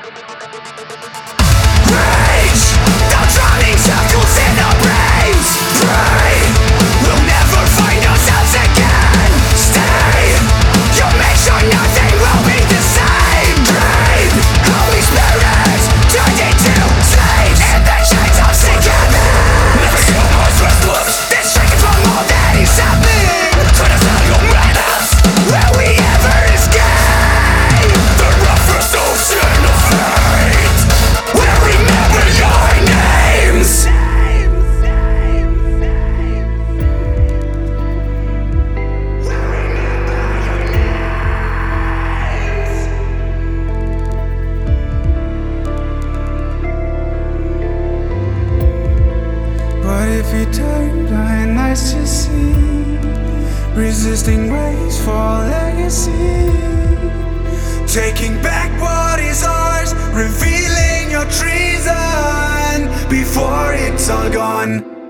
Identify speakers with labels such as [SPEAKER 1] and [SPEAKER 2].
[SPEAKER 1] Rage, the drowning circles in our brains. Pray, we'll never find ourselves again. Stay, you make sure nothing will be the same. Dream, Holy Spirit, turned into slaves in the chains of sin. Never see our hearts restless. This shaking from all that is happening. Turn us out your madness. Will we ever escape the roughest ocean of fate? We'll remember your names.
[SPEAKER 2] But if you turn blind eyes to see, resisting waves for legacy, taking back what is ours, revealing your treason before it's all gone.